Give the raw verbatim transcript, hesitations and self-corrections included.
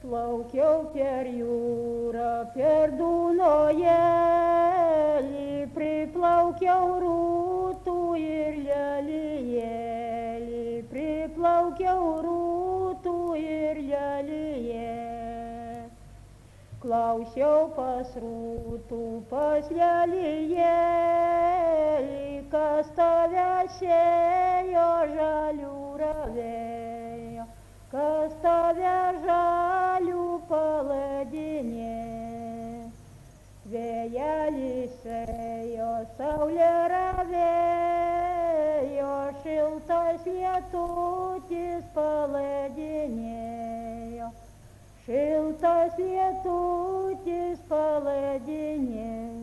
Plaukiau per jūrą, per Dunojėlį, priplaukiau rūtų ir lelijėlį, priplaukiau rūtų ir lelijėlį. Klausiau pas rūtų, pas lelijėlį, kas tave sėjo žalių ravėjo, kas tave žalių paladinė. Vėjelis ėjo, saulė ravėjo, šiltas lietutis paladinėjo, šiltas lietutis paladinėjo.